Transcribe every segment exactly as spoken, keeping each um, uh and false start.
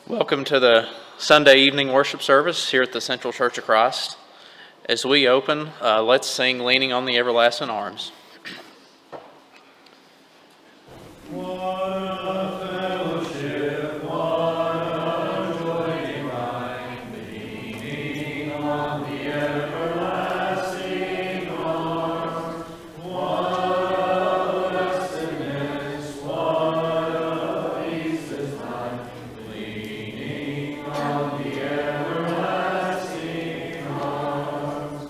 Welcome to the Sunday evening worship service here at the Central Church of Christ. As we open, uh, let's sing Leaning on the Everlasting Arms. What a fellowship, what a joy divine, leaning on the everlasting arms. What a blessedness, what a peace is mine, leaning on the everlasting arms.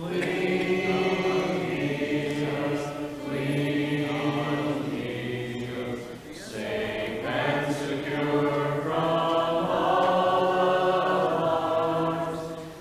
Lean, Jesus, lean on Jesus, safe and secure from all alarms.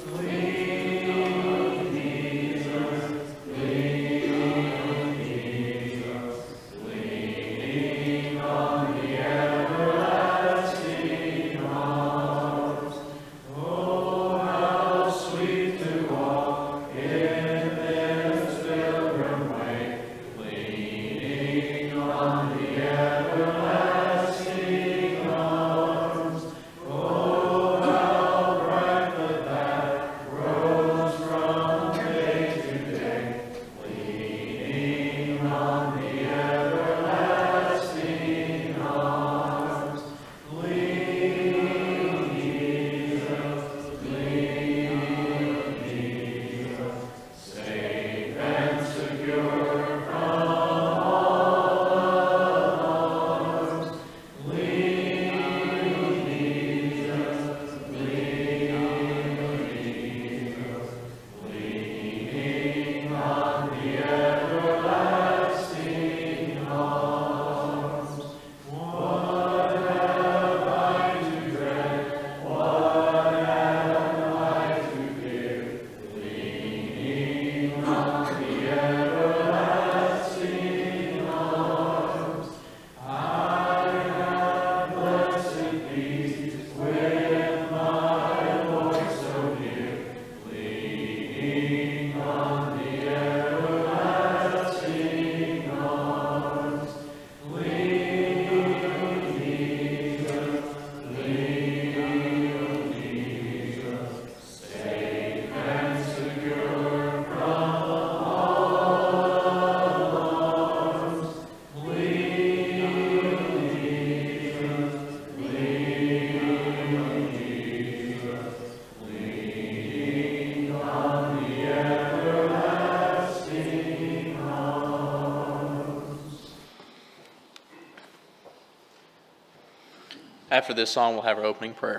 Lean, Jesus, lean on Jesus, leaning on the everlasting arms. Oh, how sweet to walk in this pilgrim way, leaning on the everlasting arms. Oh, how bright the path grows from day to day, leaning on the everlasting arms. Lean, Jesus, lean, Jesus, safe and secure from all alarms. Lean, Jesus, lean, Jesus, leaning on the everlasting arms. What have I to dread? What have I to fear? Leaning on the everlasting arms. I have blessed peace with my Lord so near, leaning on the everlasting arms. Lean, Jesus, lean, Jesus, safe and secure from all alarms. Lean, Jesus, lean, Jesus, leaning on the everlasting arms. After this song, we'll have our opening prayer.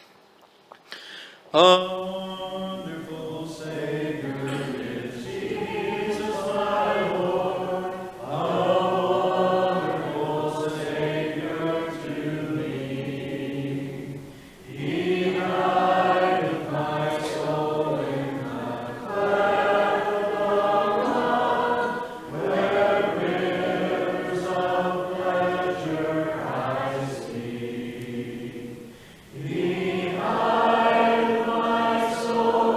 Wonderful Savior is Jesus my Lord, a wonderful Savior to me. He hideth my soul in the cleft of the rock, where rivers of pleasure I see. He hideth my soul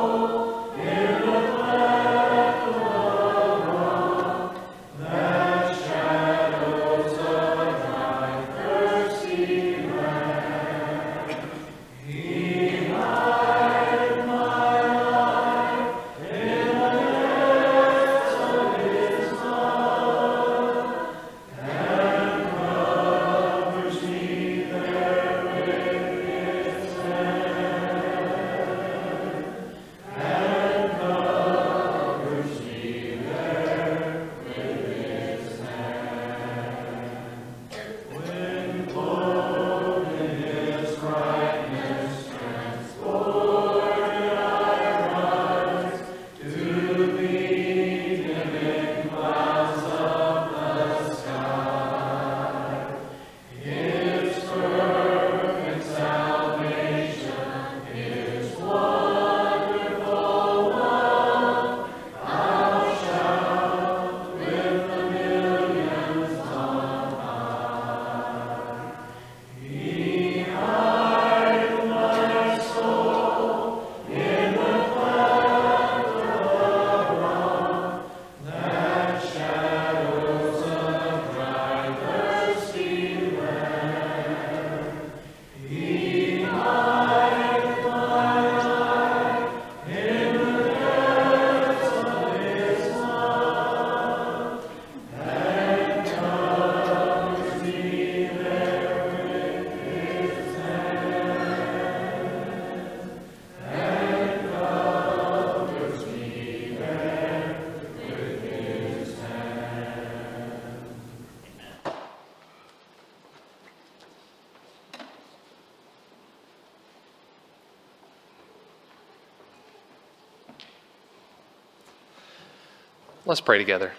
Let's pray together.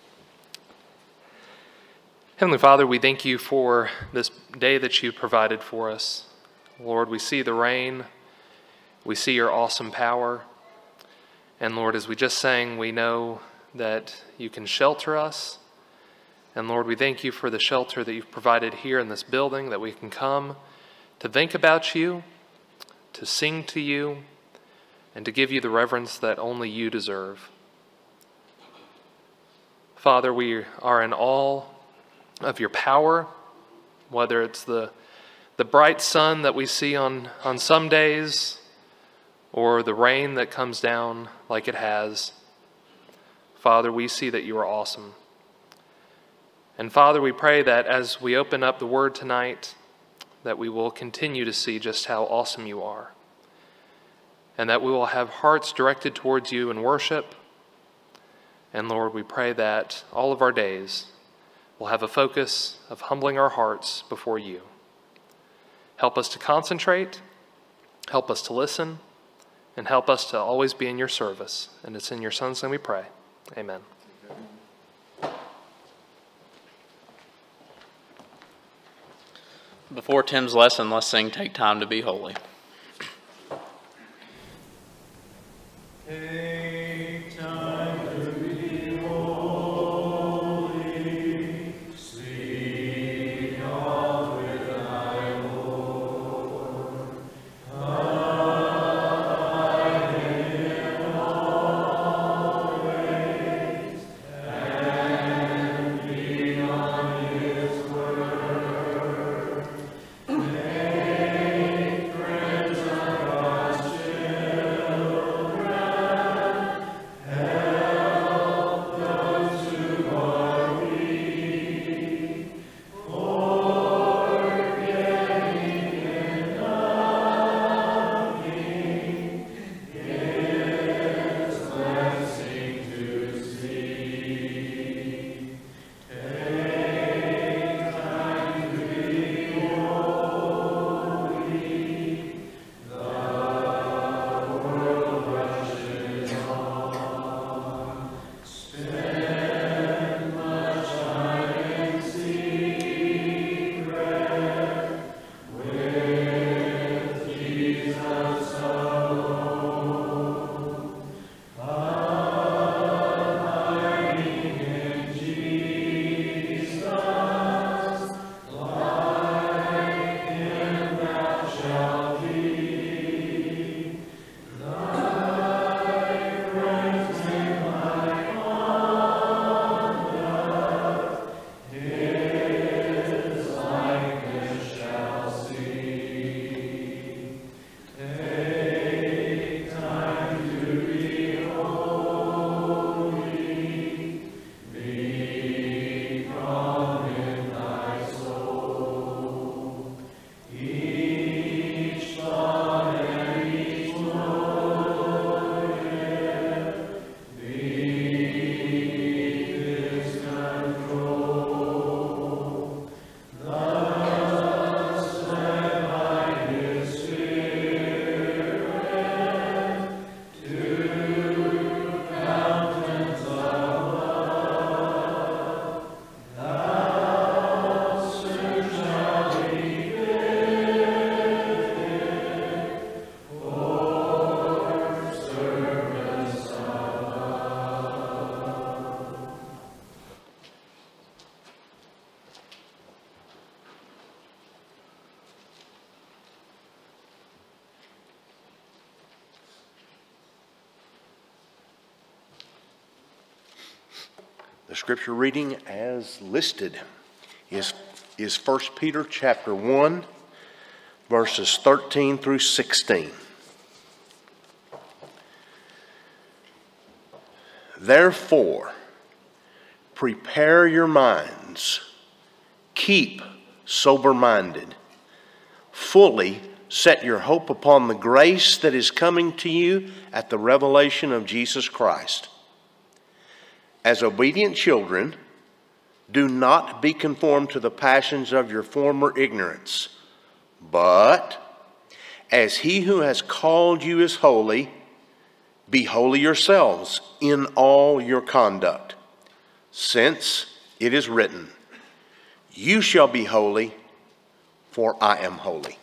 Heavenly Father, we thank you for this day that you provided for us. Lord, we see the rain. We see your awesome power. And Lord, as we just sang, we know that you can shelter us. And Lord, we thank you for the shelter that you've provided here in this building, that we can come to think about you, to sing to you, and to give you the reverence that only you deserve. Father, we are in awe of your power, whether it's the, the bright sun that we see on, on some days, or the rain that comes down like it has. Father, we see that you are awesome. And Father, we pray that as we open up the word tonight, that we will continue to see just how awesome you are. And that we will have hearts directed towards you in worship. And Lord, we pray that all of our days will have a focus of humbling our hearts before you. Help us to concentrate, help us to listen, and help us to always be in your service. And it's in your Son's name we pray. Amen. Before Tim's lesson, let's sing Take Time to Be Holy. Take time to be holy, seek God with thy Lord. Abide in Him always, and feed on His word. Make friends of God's children. Help those who are weak, forgetting in nothing, His blessing to see. Take time to be holy, the world rushes on. Spend much time in secret with Jesus alone. Abiding in Jesus, like Him thou shalt be. Thy friends in thy conduct, His likeness shall see. Take time to be holy, be calm in thy soul. Each thought and each motive beneath His control. Thus led by His Spirit to fountains of love, thou soon shalt be fitted for service of love. The scripture reading as listed is, is First Peter chapter one, verses thirteen through sixteen. Therefore, prepare your minds, keep sober-minded, fully set your hope upon the grace that is coming to you at the revelation of Jesus Christ. As obedient children, do not be conformed to the passions of your former ignorance, but as He who has called you is holy, Be holy yourselves in all your conduct, since it is written, you shall be holy, for I am holy.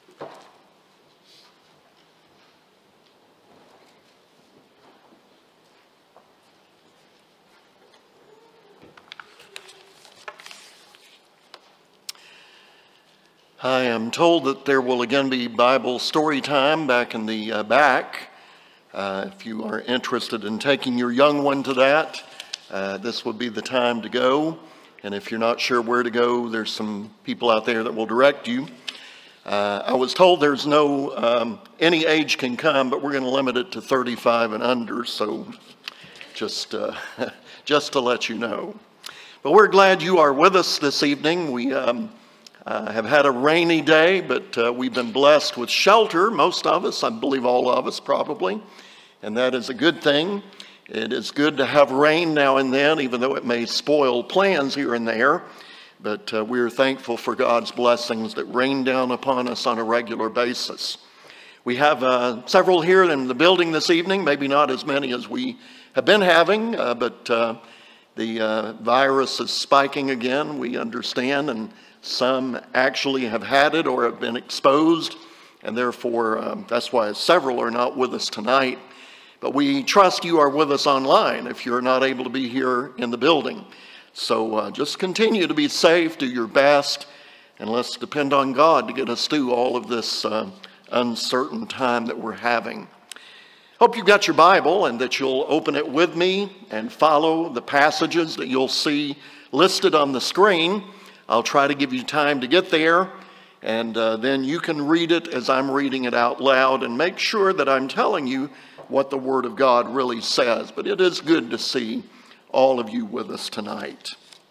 I am told that there will again be Bible story time back in the uh, back. Uh, if you are interested in taking your young one to that, uh, this would be the time to go. And if you're not sure where to go, there's some people out there that will direct you. Uh, I was told there's no, um, any age can come, but we're going to limit it to thirty-five and under, so just, uh, just to let you know. But we're glad you are with us this evening. We um, uh, have had a rainy day, but uh, we've been blessed with shelter, most of us, I believe all of us probably, and that is a good thing. It is good to have rain now and then, even though it may spoil plans here and there. But uh, we're thankful for God's blessings that rain down upon us on a regular basis. We have uh, several here in the building this evening, maybe not as many as we have been having, uh, but uh, the uh, virus is spiking again, we understand, and some actually have had it or have been exposed, and therefore um, that's why several are not with us tonight. But we trust you are with us online if you're not able to be here in the building. So uh, just continue to be safe, do your best, and let's depend on God to get us through all of this uh, uncertain time that we're having. Hope you've got your Bible and that you'll open it with me and follow the passages that you'll see listed on the screen. I'll try to give you time to get there, and uh, then you can read it as I'm reading it out loud and make sure that I'm telling you what the Word of God really says. But it is good to see all of you with us tonight.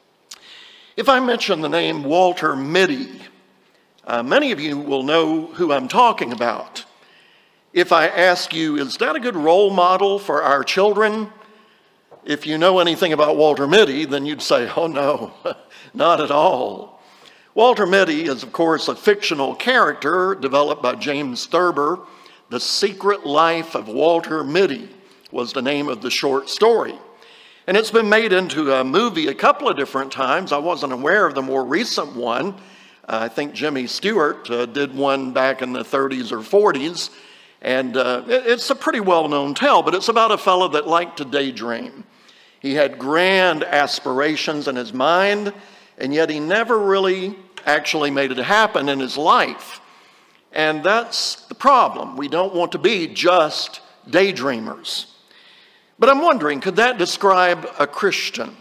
If I mention the name Walter Mitty, uh, many of you will know who I'm talking about. If I ask you, is that a good role model for our children? If you know anything about Walter Mitty, then you'd say, oh no, not at all. Walter Mitty is, of course, a fictional character developed by James Thurber. The Secret Life of Walter Mitty was the name of the short story. And it's been made into a movie a couple of different times. I wasn't aware of the more recent one. Uh, I think Jimmy Stewart uh, did one back in the thirties or forties. And uh, it, it's a pretty well-known tale, but it's about a fellow that liked to daydream. He had grand aspirations in his mind, and yet he never really actually made it happen in his life. And that's the problem. We don't want to be just daydreamers. But I'm wondering, could that describe a Christian,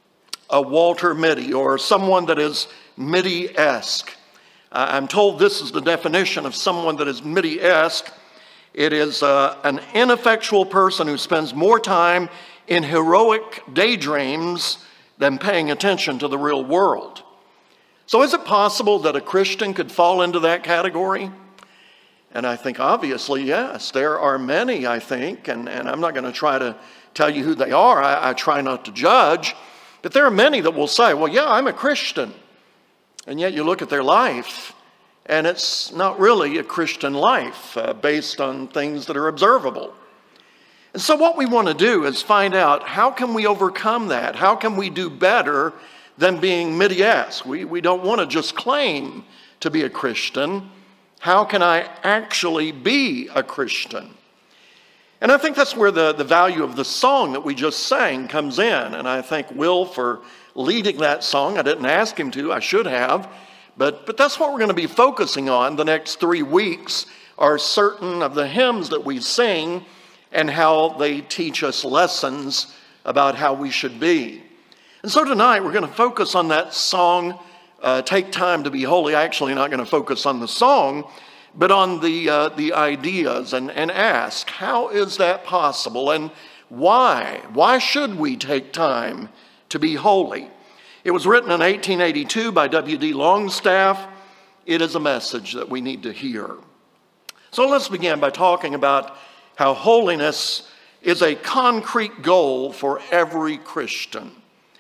a Walter Mitty, or someone that is Mitty-esque? Uh, I'm told this is the definition of someone that is Mitty-esque. It is uh, an ineffectual person who spends more time in heroic daydreams than paying attention to the real world. So is it possible that a Christian could fall into that category? And I think obviously, yes. There are many, I think, and, and I'm not going to try to tell you who they are. I, I try not to judge. But there are many that will say, well, yeah, I'm a Christian. And yet you look at their life, and it's not really a Christian life uh, based on things that are observable. And so what we want to do is find out, how can we overcome that? How can we do better than being Mitty-esque? We, we don't want to just claim to be a Christian. How can I actually be a Christian? And I think that's where the, the value of the song that we just sang comes in. And I thank Will for leading that song. I didn't ask him to, I should have. But, but that's what we're going to be focusing on the next three weeks, are certain of the hymns that we sing and how they teach us lessons about how we should be. And so tonight we're going to focus on that song, uh, Take Time to Be Holy. Actually not going to focus on the song, but on the, uh, the ideas, and, and ask, how is that possible, and why? Why should we take time to be holy? It was written in eighteen eighty-two by W D Longstaff. It is a message that we need to hear. So let's begin by talking about how holiness is a concrete goal for every Christian.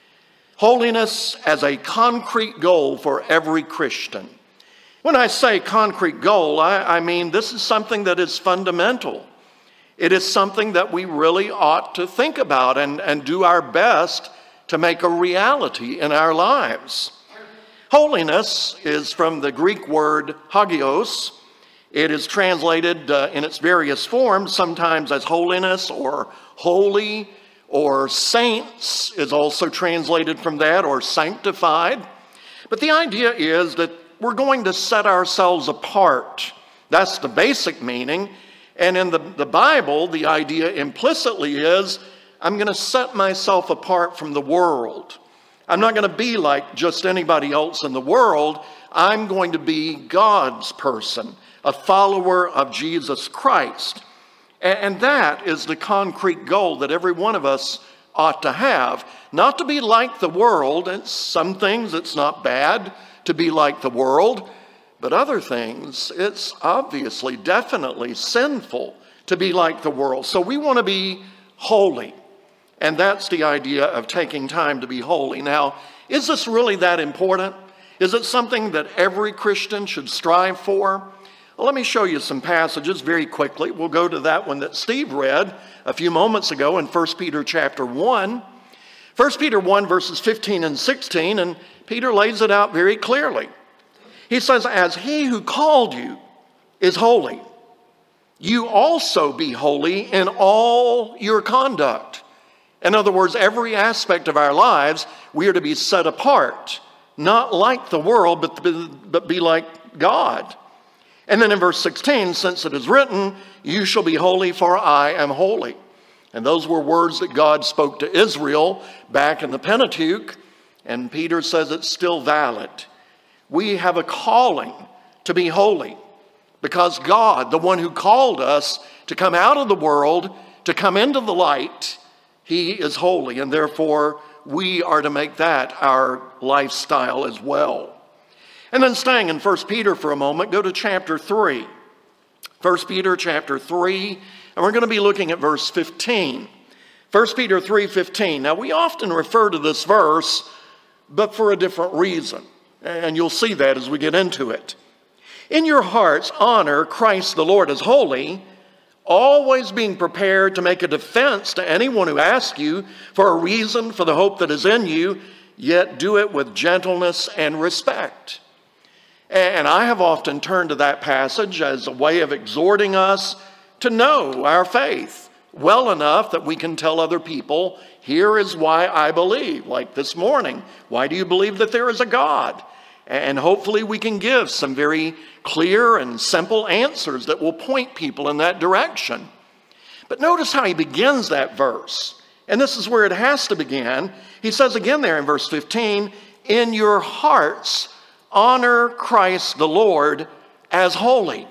Holiness as a concrete goal for every Christian. When I say concrete goal, I, I mean this is something that is fundamental. It is something that we really ought to think about and, and do our best to make a reality in our lives. Holiness is from the Greek word hagios. It is translated uh, in its various forms, sometimes as holiness or holy, or saints is also translated from that, or sanctified. But the idea is that we're going to set ourselves apart. That's the basic meaning. And in the, the Bible, the idea implicitly is, I'm going to set myself apart from the world. I'm not going to be like just anybody else in the world. I'm going to be God's person, a follower of Jesus Christ. And that is the concrete goal that every one of us ought to have. Not to be like the world. And some things it's not bad to be like the world. But other things, it's obviously, definitely sinful to be like the world. So we want to be holy. And that's the idea of taking time to be holy. Now, is this really that important? Is it something that every Christian should strive for? Well, let me show you some passages very quickly. We'll go to that one that Steve read a few moments ago in First Peter chapter one. First Peter one, verses fifteen and sixteen, and Peter lays it out very clearly. He says, as he who called you is holy, you also be holy in all your conduct. In other words, every aspect of our lives, we are to be set apart, not like the world, but be, but be like God. And then in verse sixteen, since it is written, you shall be holy, for I am holy. And those were words that God spoke to Israel back in the Pentateuch, and Peter says it's still valid. We have a calling to be holy because God, the one who called us to come out of the world, to come into the light, he is holy, and therefore we are to make that our lifestyle as well. And then staying in First Peter for a moment, go to chapter three. First Peter chapter three, and we're going to be looking at verse fifteen. First Peter three fifteen. Now we often refer to this verse, but for a different reason. And you'll see that as we get into it. In your hearts, honor Christ the Lord as holy, always being prepared to make a defense to anyone who asks you for a reason for the hope that is in you, yet do it with gentleness and respect. And I have often turned to that passage as a way of exhorting us to know our faith well enough that we can tell other people, here is why I believe. Like this morning, why do you believe that there is a God? And hopefully we can give some very clear and simple answers that will point people in that direction. But notice how he begins that verse. And this is where it has to begin. He says again there in verse fifteen, in your hearts honor Christ the Lord as holy.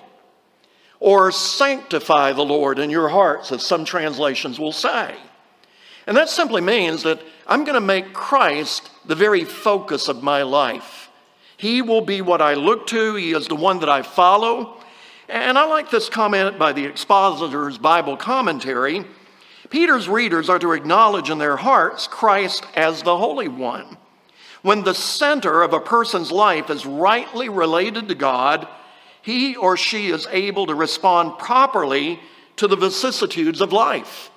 Or sanctify the Lord in your hearts, as some translations will say. And that simply means that I'm going to make Christ the very focus of my life. He will be what I look to. He is the one that I follow. And I like this comment by the Expositor's Bible Commentary. Peter's readers are to acknowledge in their hearts Christ as the Holy One. When the center of a person's life is rightly related to God, he or she is able to respond properly to the vicissitudes of life.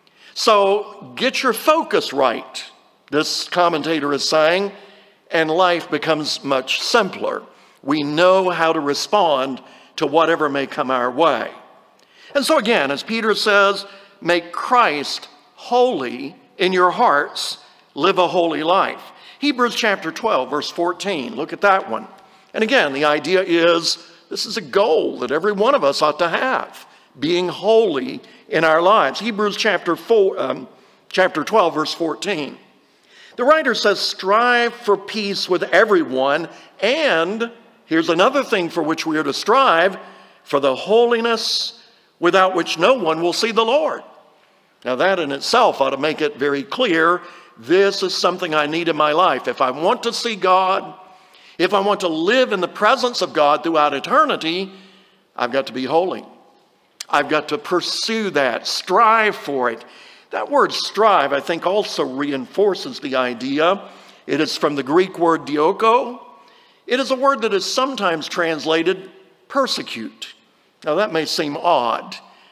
So get your focus right, this commentator is saying, and life becomes much simpler. We know how to respond to whatever may come our way. And so again, as Peter says, make Christ holy in your hearts, live a holy life. Hebrews chapter twelve, verse fourteen, look at that one. And again, the idea is, this is a goal that every one of us ought to have, being holy in our lives. Hebrews chapter four, um, chapter twelve, verse fourteen. The writer says, strive for peace with everyone, and here's another thing for which we are to strive, for the holiness without which no one will see the Lord. Now that in itself ought to make it very clear, this is something I need in my life. If I want to see God, if I want to live in the presence of God throughout eternity, I've got to be holy. I've got to pursue that, strive for it. That word strive, I think, also reinforces the idea. It is from the Greek word dioko. It is a word that is sometimes translated persecute. Now that may seem odd.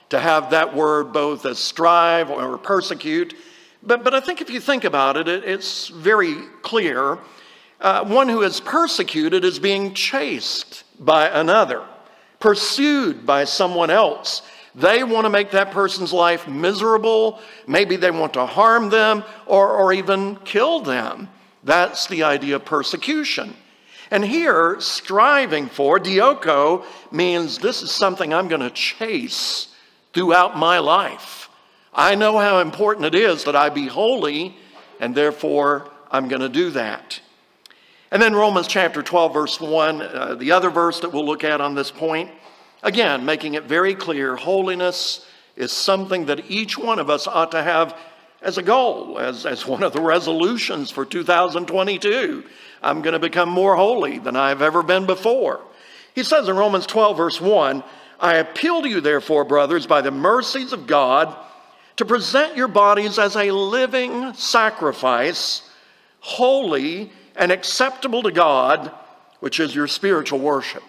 to have that word both as strive or persecute. But, but I think if you think about it, it it's very clear. Uh, one who is persecuted is being chased by another, pursued by someone else. They want to make that person's life miserable. Maybe they want to harm them or, or even kill them. That's the idea of persecution. And here, striving for, dioko, means this is something I'm going to chase throughout my life. I know how important it is that I be holy, and therefore I'm going to do that. And then Romans chapter twelve, verse one, uh, the other verse that we'll look at on this point, again, making it very clear, holiness is something that each one of us ought to have as a goal, as, as one of the resolutions for two thousand twenty-two. I'm going to become more holy than I've ever been before. He says in Romans twelve, verse one, I appeal to you, therefore, brothers, by the mercies of God, to present your bodies as a living sacrifice, holy and acceptable to God, which is your spiritual worship.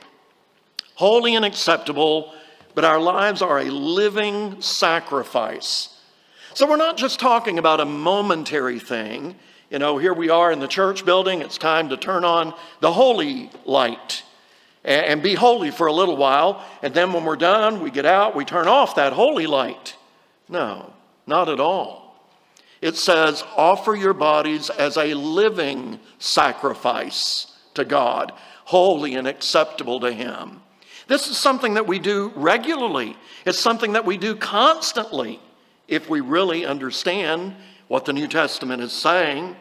Holy and acceptable, but our lives are a living sacrifice. So we're not just talking about a momentary thing. You know, here we are in the church building. It's time to turn on the holy light and, and be holy for a little while. And then when we're done, we get out, we turn off that holy light. No, not at all. It says, offer your bodies as a living sacrifice to God, holy and acceptable to Him. This is something that we do regularly. It's something that we do constantly if we really understand what the New Testament is saying.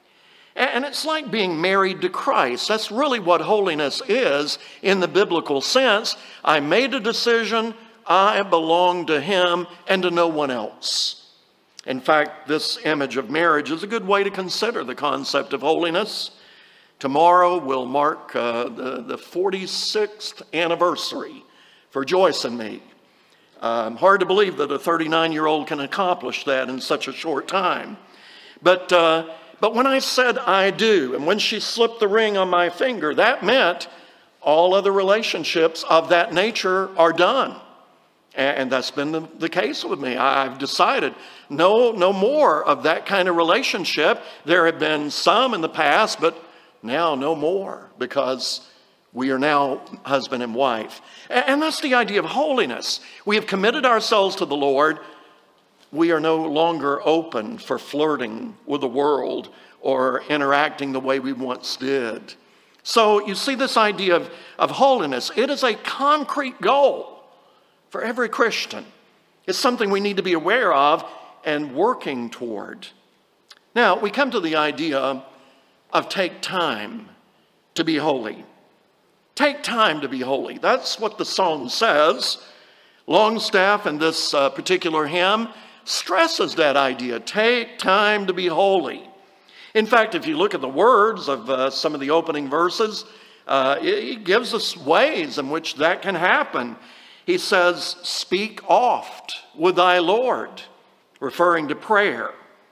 And it's like being married to Christ. That's really what holiness is in the biblical sense. I made a decision, I belong to Him and to no one else. In fact, this image of marriage is a good way to consider the concept of holiness. Tomorrow will mark uh, the, the forty-sixth anniversary for Joyce and me. Um, hard to believe that a thirty-nine-year-old can accomplish that in such a short time. But, uh, but when I said I do, and when she slipped the ring on my finger, that meant all other relationships of that nature are done. And that's been the, the case with me. I've decided no, no more of that kind of relationship. There have been some in the past, but now no more, because we are now husband and wife. And that's the idea of holiness. We have committed ourselves to the Lord. We are no longer open for flirting with the world or interacting the way we once did. So you see this idea of, of holiness. It is a concrete goal for every Christian. It's something we need to be aware of and working toward. Now, we come to the idea of take time to be holy. Take time to be holy. That's what the song says. Longstaff in this uh, particular hymn stresses that idea. Take time to be holy. In fact, if you look at the words of uh, some of the opening verses, uh, it, it gives us ways in which that can happen. He says, speak oft with thy Lord, referring to prayer.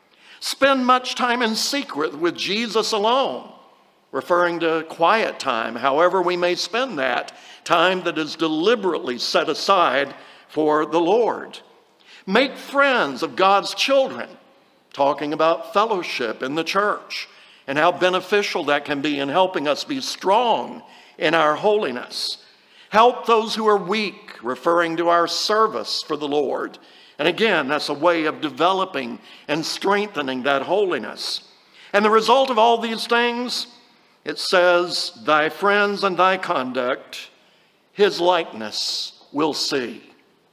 Spend much time in secret with Jesus alone, referring to quiet time, however we may spend that, time that is deliberately set aside for the Lord. Make friends of God's children, talking about fellowship in the church and how beneficial that can be in helping us be strong in our holiness. Help those who are weak, referring to our service for the Lord. And again, that's a way of developing and strengthening that holiness. And the result of all these things, it says, thy friends and thy conduct, his likeness will see.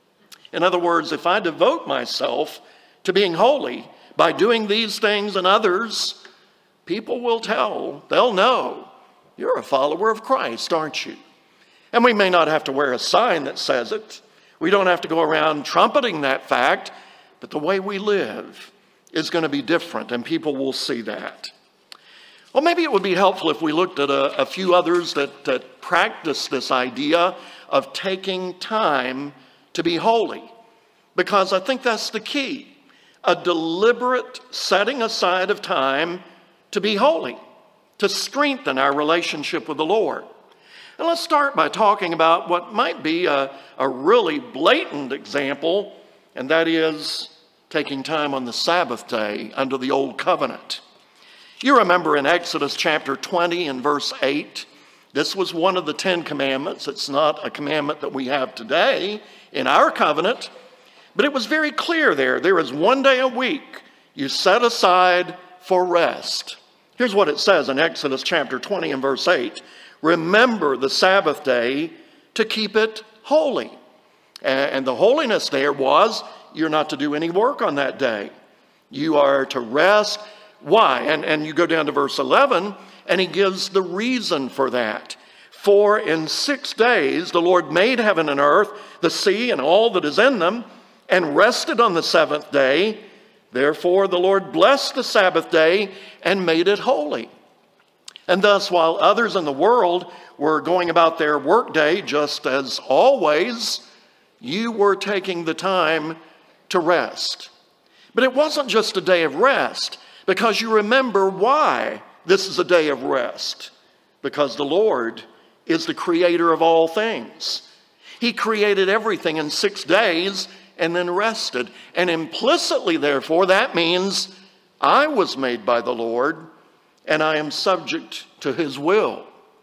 In other words, if I devote myself to being holy by doing these things and others, people will tell, they'll know, you're a follower of Christ, aren't you? And we may not have to wear a sign that says it. We don't have to go around trumpeting that fact, but the way we live is going to be different, and people will see that. Well, maybe it would be helpful if we looked at a, a few others that, that practice this idea of taking time to be holy, because I think that's the key. A deliberate setting aside of time to be holy, to strengthen our relationship with the Lord. And let's start by talking about what might be a, a really blatant example, and that is taking time on the Sabbath day under the Old Covenant. You remember in Exodus chapter twenty and verse eight, this was one of the Ten Commandments. It's not a commandment that we have today in our covenant, but it was very clear there. There is one day a week you set aside for rest. Here's what it says in Exodus chapter twenty and verse eight. Remember the Sabbath day to keep it holy. And the holiness there was you're not to do any work on that day. You are to rest. Why? And, and you go down to verse eleven, and he gives the reason for that. For in six days the Lord made heaven and earth, the sea and all that is in them, and rested on the seventh day. Therefore the Lord blessed the Sabbath day and made it holy. And thus, while others in the world were going about their workday just as always, you were taking the time to rest. But it wasn't just a day of rest, because you remember why this is a day of rest. Because the Lord is the creator of all things. He created everything in six days and then rested. And implicitly, therefore, that means I was made by the Lord, and I am subject to his will.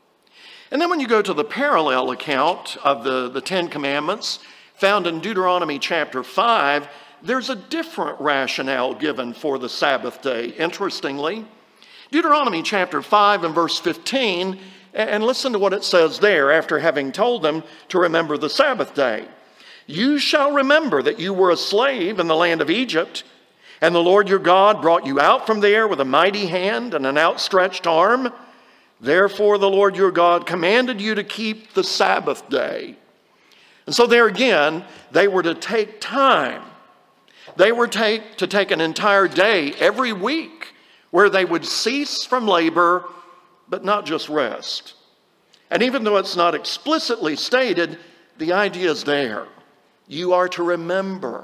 And then when you go to the parallel account of the, the Ten Commandments, found in Deuteronomy chapter five, there's a different rationale given for the Sabbath day, interestingly. Deuteronomy chapter five and verse fifteen, and listen to what it says there after having told them to remember the Sabbath day. You shall remember that you were a slave in the land of Egypt, and the Lord your God brought you out from there with a mighty hand and an outstretched arm. Therefore the Lord your God commanded you to keep the Sabbath day. And so there again, they were to take time. They were take, to take an entire day every week where they would cease from labor, but not just rest. And even though it's not explicitly stated, the idea is there. You are to remember.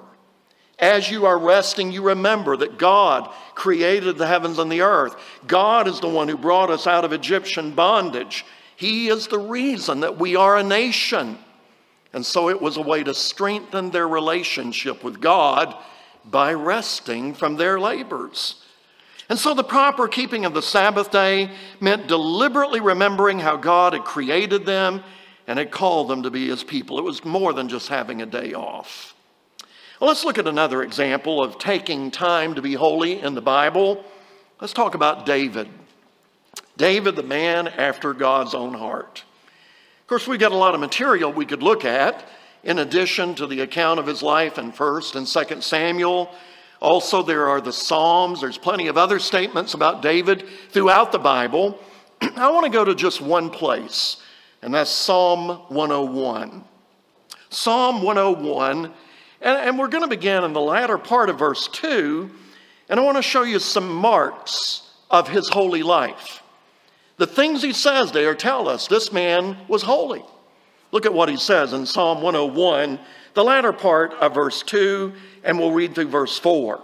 As you are resting, you remember that God created the heavens and the earth. God is the one who brought us out of Egyptian bondage. He is the reason that we are a nation. And so it was a way to strengthen their relationship with God by resting from their labors. And so the proper keeping of the Sabbath day meant deliberately remembering how God had created them and had called them to be his people. It was more than just having a day off. Well, let's look at another example of taking time to be holy in the Bible. Let's talk about David. David, the man after God's own heart. Of course, we've got a lot of material we could look at in addition to the account of his life in First and Second Samuel. Also, there are the Psalms. There's plenty of other statements about David throughout the Bible. I want to go to just one place, and that's Psalm one oh one. Psalm one oh one, and, and we're going to begin in the latter part of verse two, and I want to show you some marks of his holy life. The things he says there tell us this man was holy. Look at what he says in Psalm one oh one, the latter part of verse two, and we'll read through verse four.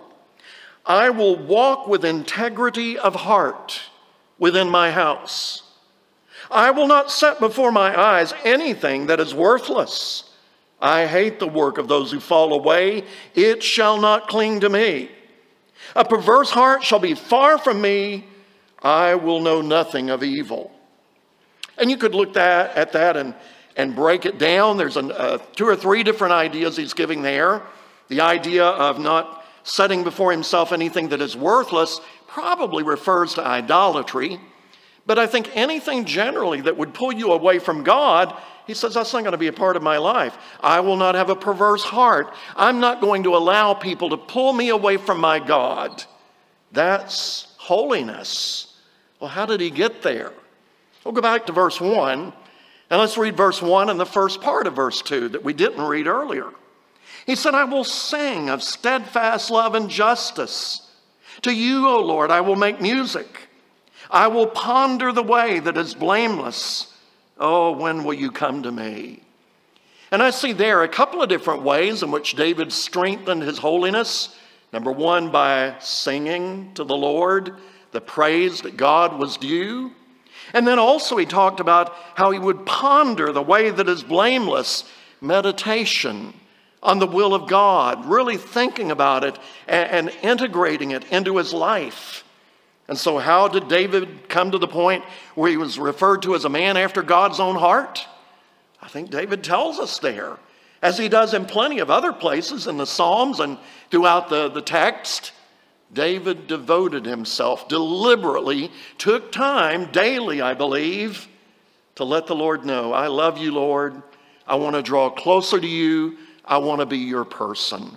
I will walk with integrity of heart within my house. I will not set before my eyes anything that is worthless. I hate the work of those who fall away. It shall not cling to me. A perverse heart shall be far from me. I will know nothing of evil. And you could look that, at that and, and break it down. There's an, uh, two or three different ideas he's giving there. The idea of not setting before himself anything that is worthless probably refers to idolatry. But I think anything generally that would pull you away from God, he says, that's not going to be a part of my life. I will not have a perverse heart. I'm not going to allow people to pull me away from my God. That's holiness. Well, how did he get there? We'll go back to verse one, and let's read verse one and the first part of verse two that we didn't read earlier. He said, I will sing of steadfast love and justice. To you, O Lord, I will make music. I will ponder the way that is blameless. Oh, when will you come to me? And I see there a couple of different ways in which David strengthened his holiness. Number one, by singing to the Lord the praise that God was due. And then also he talked about how he would ponder the way that is blameless, meditation on the will of God, really thinking about it and, and integrating it into his life. And so how did David come to the point where he was referred to as a man after God's own heart? I think David tells us there, as he does in plenty of other places in the Psalms and throughout the, the text. David devoted himself, deliberately took time daily, I believe, to let the Lord know, I love you, Lord. I want to draw closer to you. I want to be your person.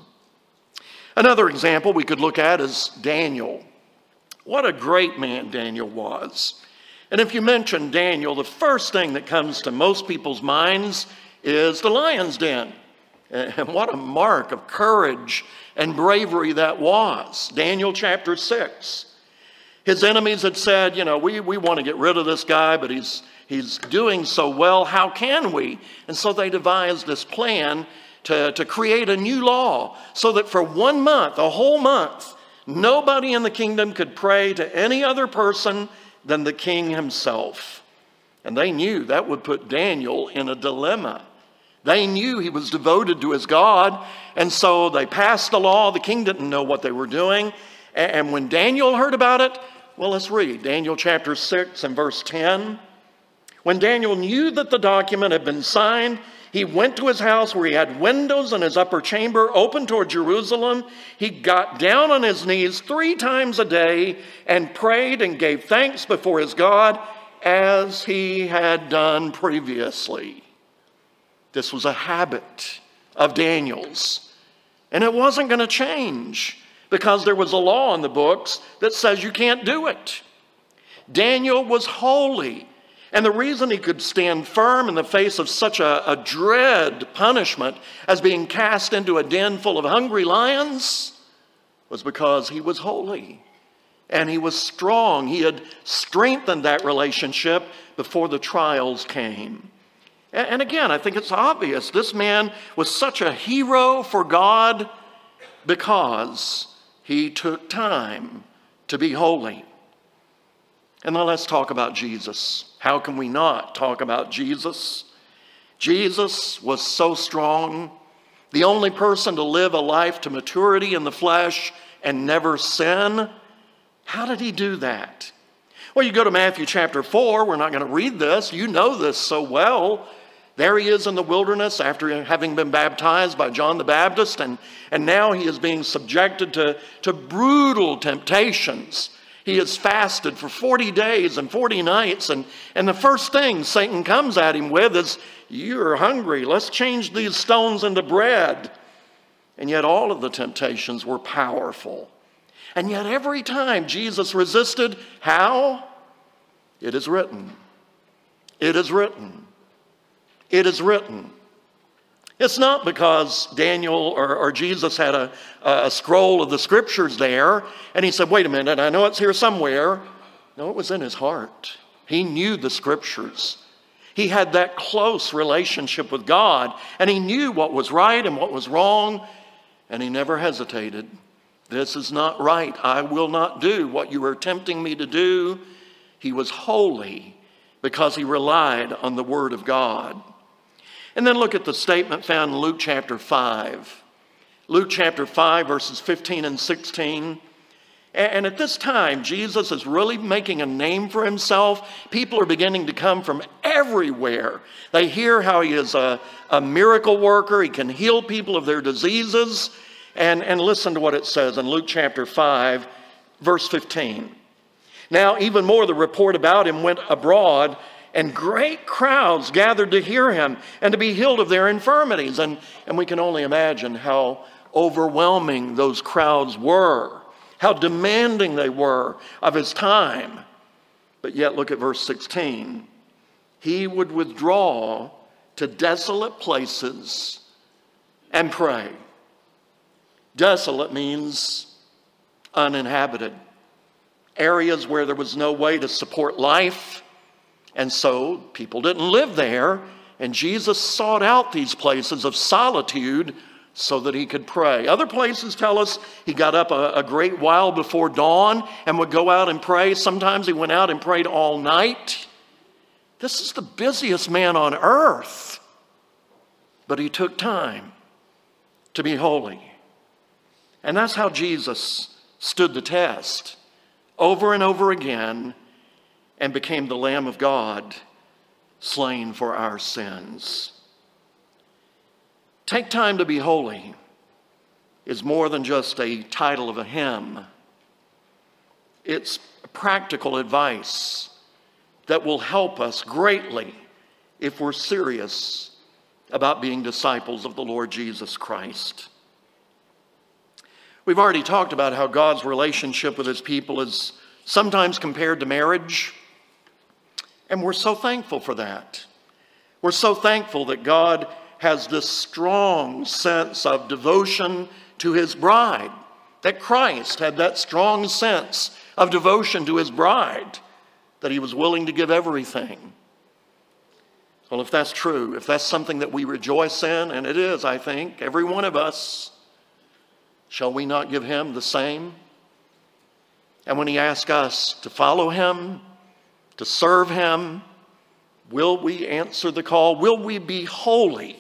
Another example we could look at is Daniel. What a great man Daniel was. And if you mention Daniel, the first thing that comes to most people's minds is the lion's den. And what a mark of courage and bravery that was. Daniel chapter six. His enemies had said, you know, we, we want to get rid of this guy, but he's, he's doing so well. How can we? And so they devised this plan to, to create a new law so that for one month, a whole month, nobody in the kingdom could pray to any other person than the king himself. And they knew that would put Daniel in a dilemma. They knew he was devoted to his God, and so they passed the law. The king didn't know what they were doing. And when Daniel heard about it, well, let's read Daniel chapter six and verse ten. When Daniel knew that the document had been signed, he went to his house where he had windows in his upper chamber open toward Jerusalem. He got down on his knees three times a day and prayed and gave thanks before his God as he had done previously. This was a habit of Daniel's, and it wasn't going to change because there was a law in the books that says you can't do it. Daniel was holy, and the reason he could stand firm in the face of such a, a dread punishment as being cast into a den full of hungry lions was because he was holy and he was strong. He had strengthened that relationship before the trials came. And again, I think it's obvious. This man was such a hero for God because he took time to be holy. And now let's talk about Jesus. How can we not talk about Jesus? Jesus was so strong, the only person to live a life to maturity in the flesh and never sin. How did he do that? Well, you go to Matthew chapter four. We're not going to read this. You know this so well. There he is in the wilderness after having been baptized by John the Baptist, and, and now he is being subjected to, to brutal temptations. He has fasted for forty days and forty nights, and, and the first thing Satan comes at him with is, you're hungry, let's change these stones into bread. And yet all of the temptations were powerful. And yet every time Jesus resisted, how? It is written. It is written. It is written. It's not because Daniel or, or Jesus had a, a scroll of the scriptures there, and he said, wait a minute, I know it's here somewhere. No, it was in his heart. He knew the scriptures. He had that close relationship with God, and he knew what was right and what was wrong, and he never hesitated. This is not right. I will not do what you are tempting me to do. He was holy because he relied on the word of God. And then look at the statement found in Luke chapter five. Luke chapter five, verses fifteen and sixteen. And at this time, Jesus is really making a name for himself. People are beginning to come from everywhere. They hear how he is a, a miracle worker. He can heal people of their diseases. And, and listen to what it says in Luke chapter five, verse fifteen. Now, even more, the report about him went abroad, and great crowds gathered to hear him and to be healed of their infirmities. And, and we can only imagine how overwhelming those crowds were, how demanding they were of his time. But yet, look at verse sixteen. He would withdraw to desolate places and pray. Desolate means uninhabited. Areas where there was no way to support life. And so people didn't live there, and Jesus sought out these places of solitude so that he could pray. Other places tell us he got up a, a great while before dawn and would go out and pray. Sometimes he went out and prayed all night. This is the busiest man on earth, but he took time to be holy. And that's how Jesus stood the test over and over again and became the Lamb of God, slain for our sins. Take time to be holy is more than just a title of a hymn. It's practical advice that will help us greatly if we're serious about being disciples of the Lord Jesus Christ. We've already talked about how God's relationship with his people is sometimes compared to marriage, and we're so thankful for that. We're so thankful that God has this strong sense of devotion to his bride, that Christ had that strong sense of devotion to his bride, that he was willing to give everything. Well, if that's true, if that's something that we rejoice in, and it is, I think, every one of us, shall we not give him the same? And when he asks us to follow him, to serve him, will we answer the call? Will we be holy?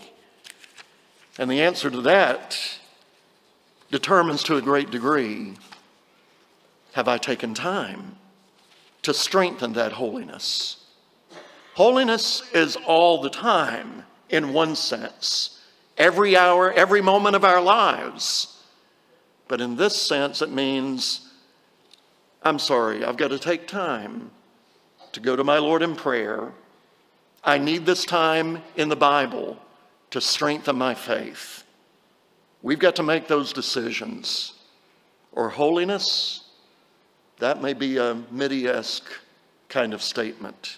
And the answer to that determines to a great degree, have I taken time to strengthen that holiness? Holiness is all the time in one sense, every hour, every moment of our lives. But in this sense, it means, I'm sorry, I've got to take time to go to my Lord in prayer. I need this time in the Bible to strengthen my faith. We've got to make those decisions. Or holiness, that may be a Midi-esque kind of statement.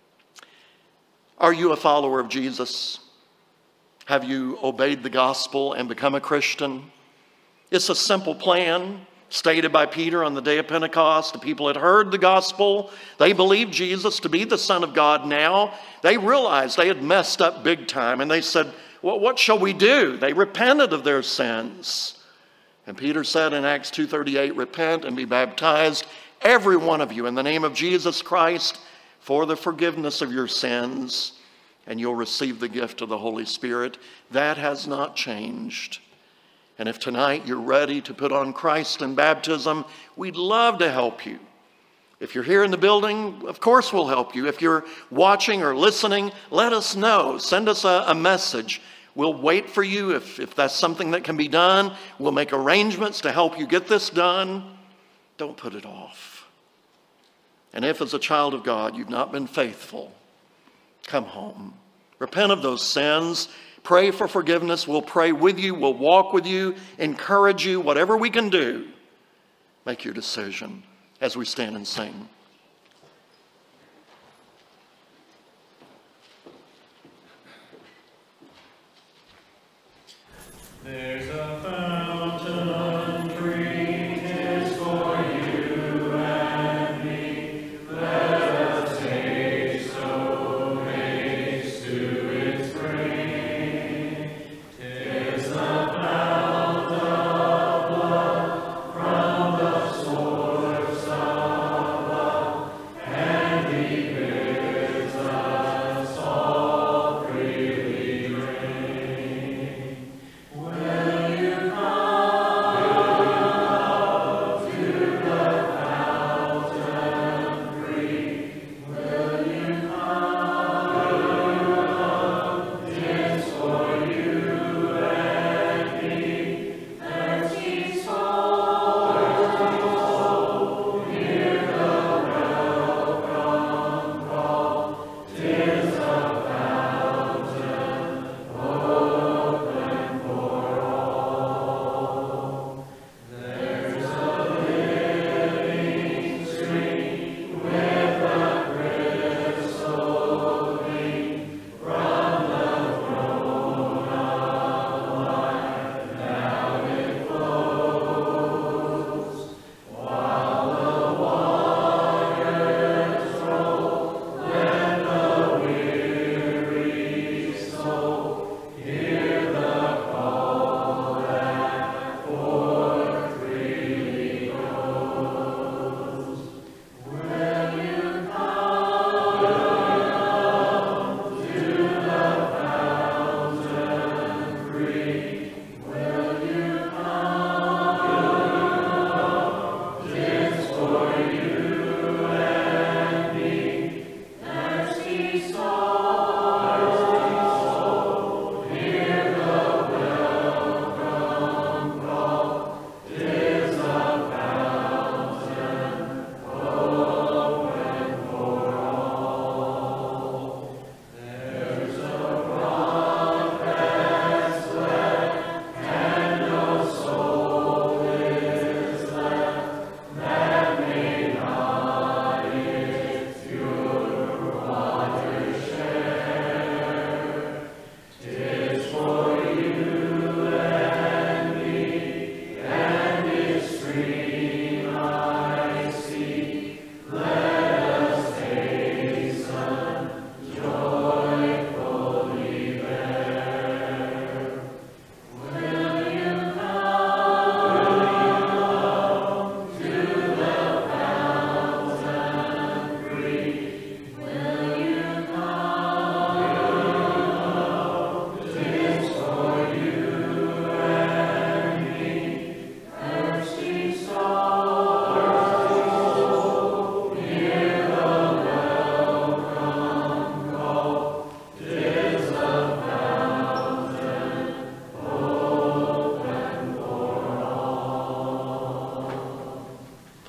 Are you a follower of Jesus? Have you obeyed the gospel and become a Christian? It's a simple plan stated by Peter on the day of Pentecost. The people had heard the gospel. They believed Jesus to be the Son of God now. They realized they had messed up big time, and they said, well, what shall we do? They repented of their sins. And Peter said in Acts two thirty-eight, repent and be baptized, every one of you, in the name of Jesus Christ, for the forgiveness of your sins, and you'll receive the gift of the Holy Spirit. That has not changed. And if tonight you're ready to put on Christ in baptism, we'd love to help you. If you're here in the building, of course we'll help you. If you're watching or listening, let us know. Send us a, a message. We'll wait for you. If, if that's something that can be done, we'll make arrangements to help you get this done. Don't put it off. And if as a child of God you've not been faithful, come home. Repent of those sins. Pray for forgiveness. We'll pray with you. We'll walk with you, encourage you, whatever we can do. Make your decision as we stand and sing. There's a fountain free, 'tis for you and me. Let us taste, so haste to its spring. 'Tis the fount of blood from the source of love, and he bids us all freely drink. Will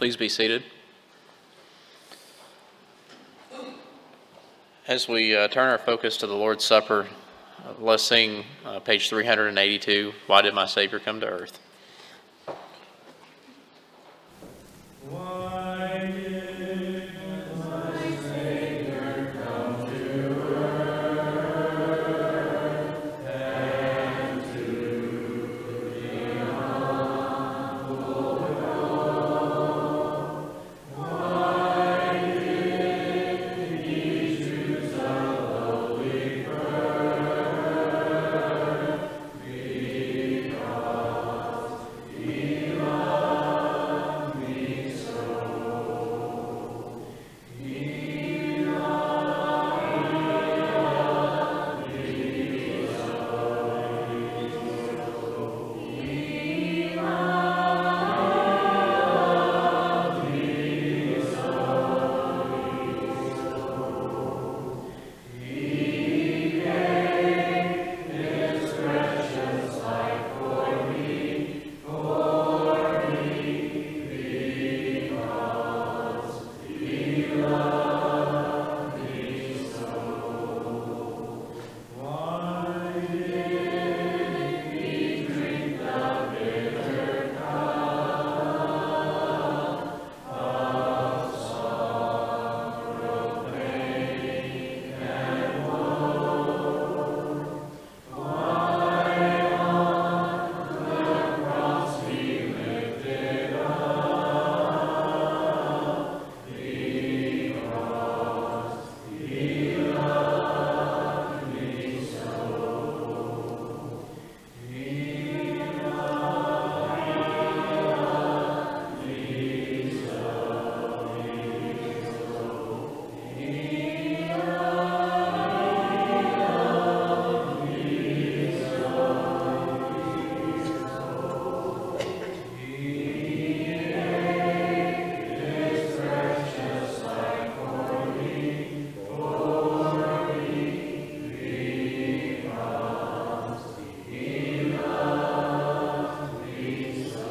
Please be seated. As we uh, turn our focus to the Lord's Supper, uh, let's sing uh, page three hundred eighty-two, Why Did My Savior Come to Earth? Why did my Savior come to earth and to the humble world? Why did He choose a lowly birth? Because He loved me so. He loved me so. He loved me so. He gave His precious life for me, for me, because He loved me so. Why did He drink the bitter cup of sorrow, pain, and woe? Why on the cross He lifted up? Because He loved me so. He loved me so. He loved me so. He gave His precious life for me, for me, because He loved me so.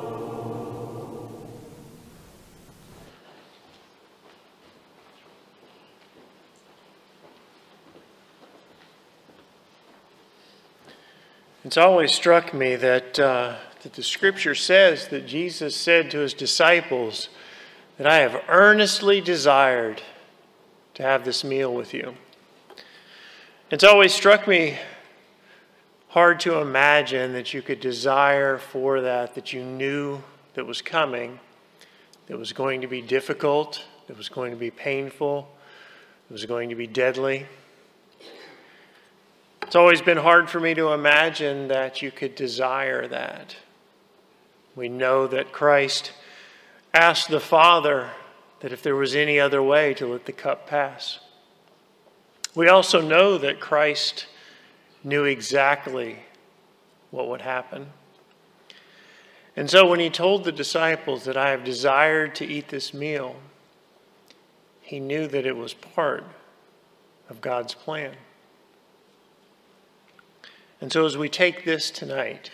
It's always struck me that, uh, that the scripture says that Jesus said to his disciples that I have earnestly desired to have this meal with you. It's always struck me hard to imagine that you could desire for that, that you knew that was coming, that was going to be difficult, that was going to be painful, that was going to be deadly. It's always been hard for me to imagine that you could desire that. We know that Christ asked the Father that if there was any other way to let the cup pass. We also know that Christ knew exactly what would happen. And so when he told the disciples that I have desired to eat this meal, he knew that it was part of God's plan. And so as we take this tonight,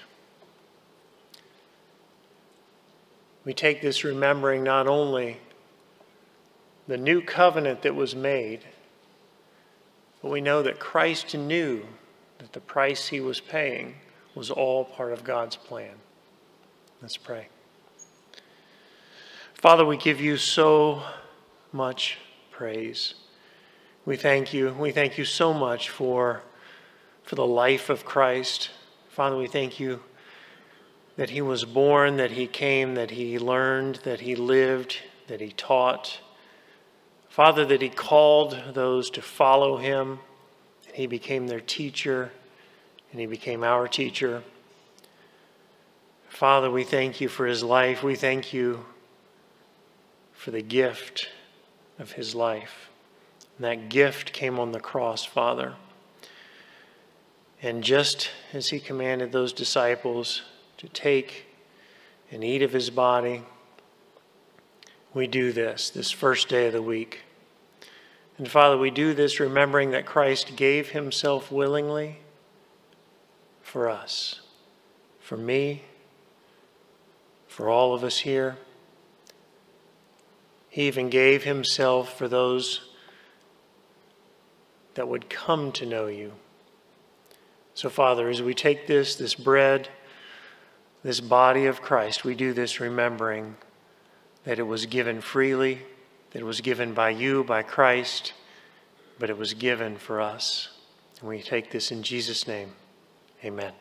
we take this remembering not only the new covenant that was made, but we know that Christ knew that the price he was paying was all part of God's plan. Let's pray. Father, we give you so much praise. We thank you. We thank you so much for for the life of Christ. Father, we thank you that he was born, that he came, that he learned, that he lived, that he taught. Father, that he called those to follow him, and he became their teacher, and he became our teacher. Father, we thank you for his life. We thank you for the gift of his life. And that gift came on the cross, Father. And just as he commanded those disciples to take and eat of his body, we do this, this first day of the week. And Father, we do this remembering that Christ gave himself willingly for us, for me, for all of us here. He even gave himself for those that would come to know you. So, Father, as we take this, this bread, this body of Christ, we do this remembering that it was given freely, that it was given by you, by Christ, but it was given for us. And we take this in Jesus' name. Amen.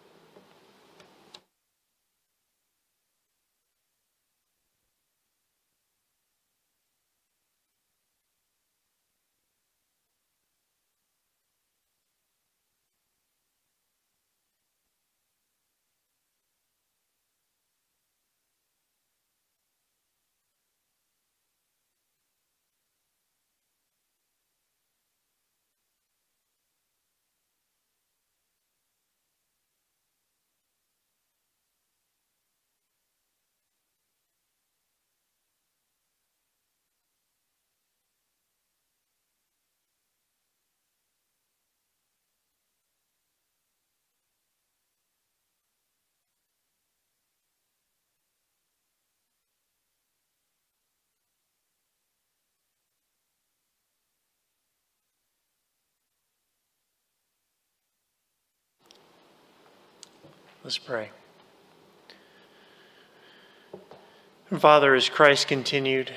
Let's pray. And Father, as Christ continued,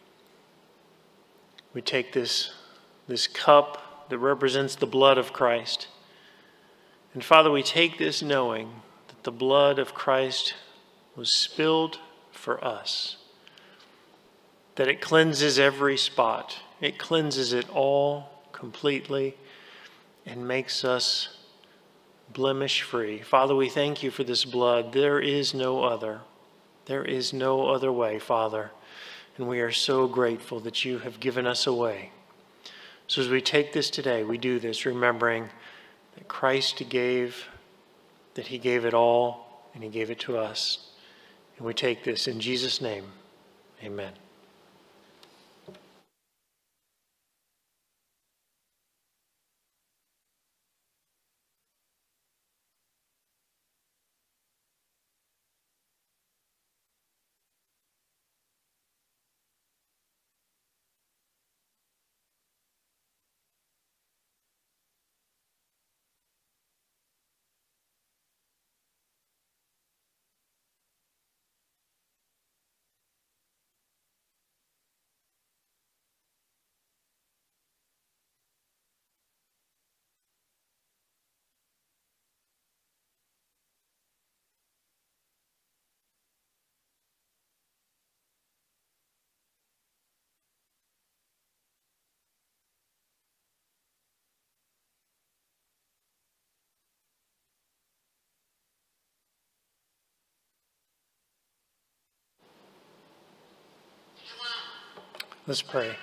we take this, this cup that represents the blood of Christ. And Father, we take this knowing that the blood of Christ was spilled for us, that it cleanses every spot. It cleanses it all completely and makes us blemish-free. Father, we thank you for this blood. There is no other. There is no other way, Father. And we are so grateful that you have given us a way. So as we take this today, we do this remembering that Christ gave, that he gave it all, and he gave it to us. And we take this in Jesus' name. Amen. Let's pray.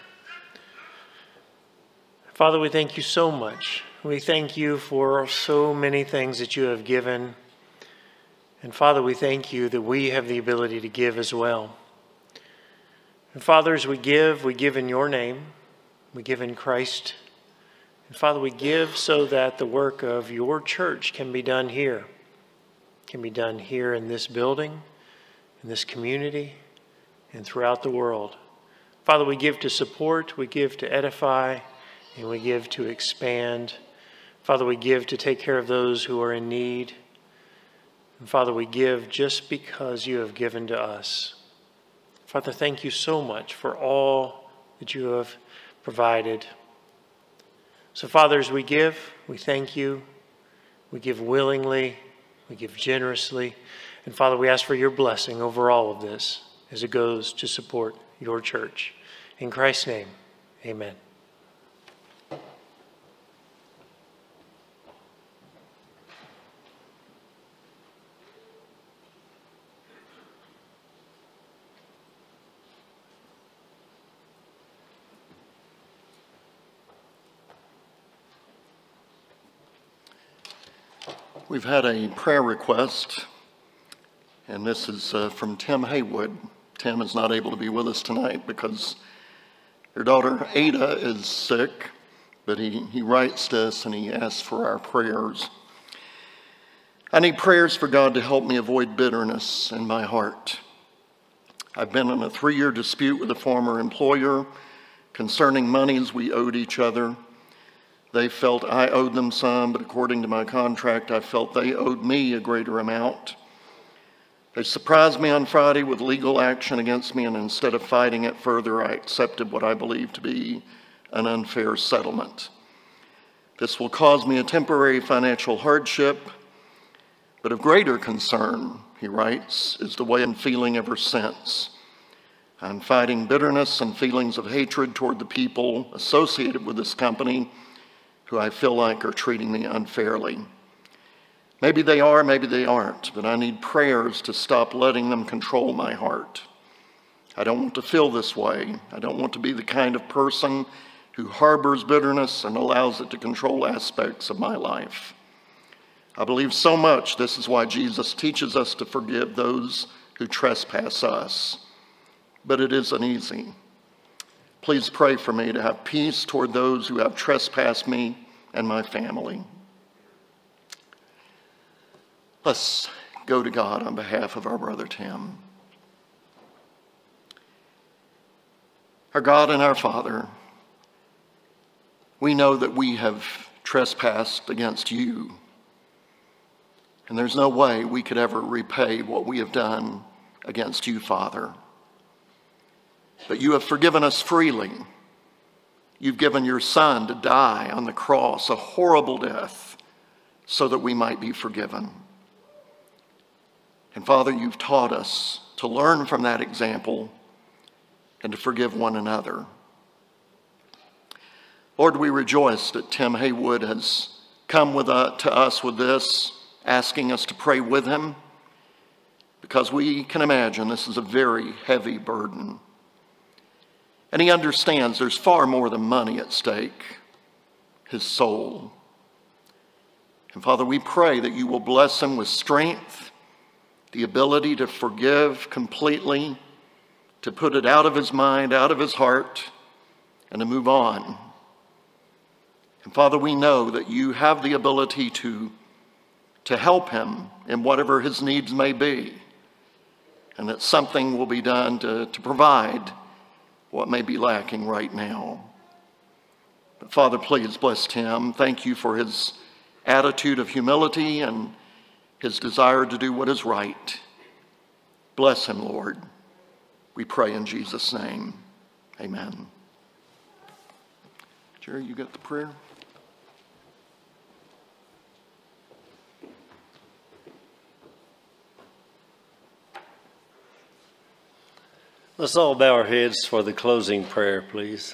Father, we thank you so much. We thank you for so many things that you have given. And Father, we thank you that we have the ability to give as well. And Father, as we give, we give in your name. We give in Christ. And Father, we give so that the work of your church can be done here. Can be done here in this building, in this community, and throughout the world. Father, we give to support, we give to edify, and we give to expand. Father, we give to take care of those who are in need. And Father, we give just because you have given to us. Father, thank you so much for all that you have provided. So, Father, as we give, we thank you. We give willingly, we give generously. And Father, we ask for your blessing over all of this as it goes to support your church. In Christ's name, amen. We've had a prayer request, and this is uh, from Tim Haywood. Tim is not able to be with us tonight because your daughter Ada is sick, but he, he writes to us and he asks for our prayers. I need prayers for God to help me avoid bitterness in my heart. I've been in a three-year dispute with a former employer concerning monies we owed each other. They felt I owed them some, but according to my contract, I felt they owed me a greater amount. They surprised me on Friday with legal action against me, and instead of fighting it further, I accepted what I believe to be an unfair settlement. This will cause me a temporary financial hardship, but of greater concern, he writes, is the way I'm feeling ever since. I'm fighting bitterness and feelings of hatred toward the people associated with this company who I feel like are treating me unfairly. Maybe they are, maybe they aren't, but I need prayers to stop letting them control my heart. I don't want to feel this way. I don't want to be the kind of person who harbors bitterness and allows it to control aspects of my life. I believe so much this is why Jesus teaches us to forgive those who trespass us. But it isn't easy. Please pray for me to have peace toward those who have trespassed me and my family. Let's go to God on behalf of our brother Tim. Our God and our Father, we know that we have trespassed against you, and there's no way we could ever repay what we have done against you, Father. But you have forgiven us freely. You've given your Son to die on the cross, a horrible death, so that we might be forgiven. And Father, you've taught us to learn from that example and to forgive one another. Lord, we rejoice that Tim Haywood has come with uh, to us with this, asking us to pray with him, because we can imagine this is a very heavy burden. And he understands there's far more than money at stake, his soul. And Father, we pray that you will bless him with strength, the ability to forgive completely, to put it out of his mind, out of his heart, and to move on. And Father, we know that you have the ability to, to help him in whatever his needs may be, and that something will be done to, to provide what may be lacking right now. But Father, please bless Tim. Thank you for his attitude of humility and his desire to do what is right. Bless him, Lord. We pray in Jesus' name. Amen. Jerry, you got the prayer? Let's all bow our heads for the closing prayer, please.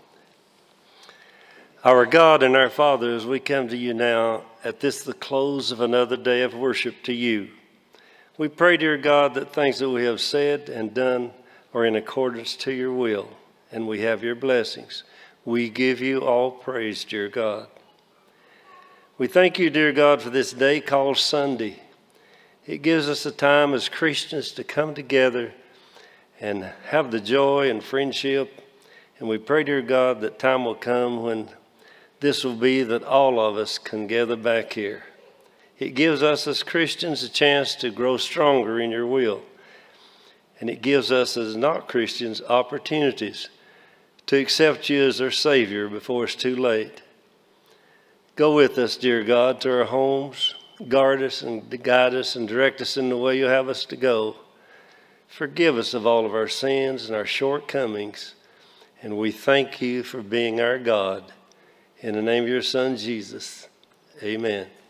Our God and our Father, as we come to you now at this, the close of another day of worship to you, we pray, dear God, that things that we have said and done are in accordance to your will, and we have your blessings. We give you all praise, dear God. We thank you, dear God, for this day called Sunday. It gives us a time as Christians to come together and have the joy and friendship. And we pray, dear God, that time will come when this will be that all of us can gather back here. It gives us as Christians a chance to grow stronger in your will. And it gives us as not Christians opportunities to accept you as our Savior before it's too late. Go with us, dear God, to our homes. Guard us and guide us and direct us in the way you have us to go. Forgive us of all of our sins and our shortcomings. And we thank you for being our God. In the name of your Son, Jesus, amen.